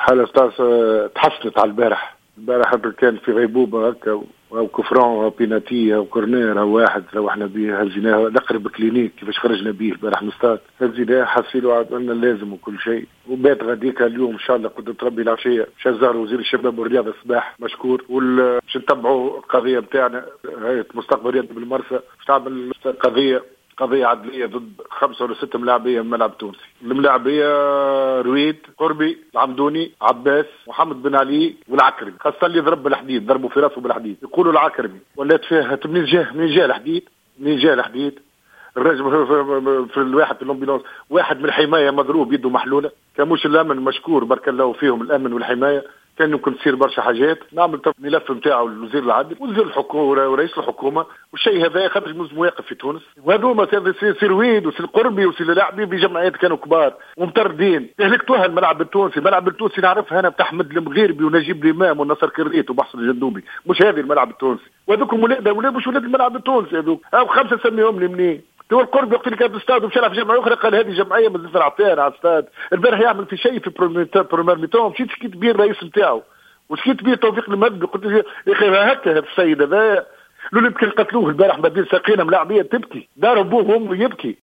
حالة ستاس تحسنت على البارح كان في غيبوبة هكا أو كفران أو بيناتي أو كورنير أو واحد روحنا به هزيناه لقرب كلينيك كيفاش خرجنا به البارح مستاد هزيناه حسيلو عندنا لازم وكل شيء وبيت غاديك اليوم إن شاء الله قدرة ربي العشية شازار وزير الشباب والرياضة الصباح مشكور باش نتبعوا القضية بتاعنا هيئة مستقبل رياضة بالمرسى باش تعمل قضية عدلية ضد 5 ولا 6 ملاعبية من الملعب التونسي. الملاعبية رويد، قربي، العمدوني، عباس، محمد بن علي والعكرمي. خاصة اللي ضرب بالحديد، ضربوا في راسه بالحديد. يقولوا العكرمي ولات فيها منين جاء الحديد؟ الرجل في الواحد في الامبيلونس واحد من الحماية مضروب يده محلولة. كموش الأمن مشكور بارك الله فيهم الأمن والحماية. كان يمكن تصير برشا حاجات نعمل ملف نتاعو لوزير العدل وزير الحكومه ورئيس الحكومه والشيء هذا خاطر مش واقف في تونس وهذوما سير ويد وسير قربي وسير لاعبين بجمعيات كانوا كبار ومطردين اهلكتوها الملعب التونسي نعرفها انا بتاع احمد المغيربي ونجيب الامام والنصر كريت وبحصل الجندوبي مش هذه الملعب التونسي وهذوك ولاد مش ولاد الملعب التونسي هذوك او 5 سميهم لي منين تو القرب وقت اللي كان في الاستاد ومشى في جمعيه اخرى قال هذه جمعيه من الزفر عطينا على الاستاد البارح يعمل في شيء في برومير ميتون مشيت شكيت بيه الرئيس نتاعو وشكيت بيه توفيق المدبي قلت له يا اخي هكا هذا السيد هذا لو اللي قتلوه البارح ما بين ساقينا ملاعبيه تبكي دار ابوه وامه يبكي